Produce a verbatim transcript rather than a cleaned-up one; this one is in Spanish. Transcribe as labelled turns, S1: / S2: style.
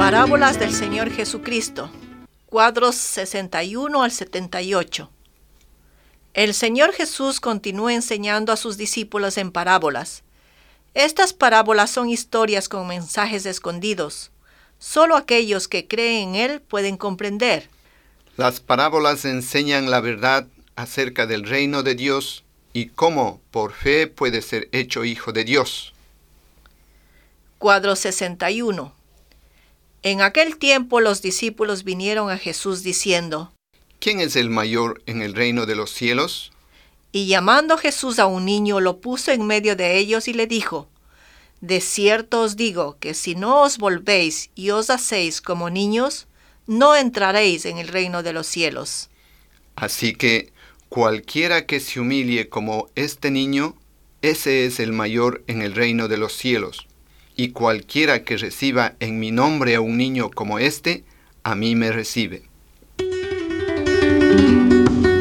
S1: Parábolas del Señor Jesucristo, cuadros sesenta y uno al setenta y ocho. El Señor Jesús continúa enseñando a sus discípulos en parábolas. Estas parábolas son historias con mensajes escondidos. Solo aquellos que creen en Él pueden comprender.
S2: Las parábolas enseñan la verdad acerca del reino de Dios y cómo por fe puede ser hecho hijo de Dios.
S1: Cuadro sesenta y uno. En aquel tiempo los discípulos vinieron a Jesús diciendo:
S2: ¿Quién es el mayor en el reino de los cielos?
S1: Y llamando Jesús a un niño, lo puso en medio de ellos y le dijo: De cierto os digo que si no os volvéis y os hacéis como niños, no entraréis en el reino de los cielos.
S2: Así que cualquiera que se humille como este niño, ese es el mayor en el reino de los cielos. Y cualquiera que reciba en mi nombre a un niño como este, a mí me recibe.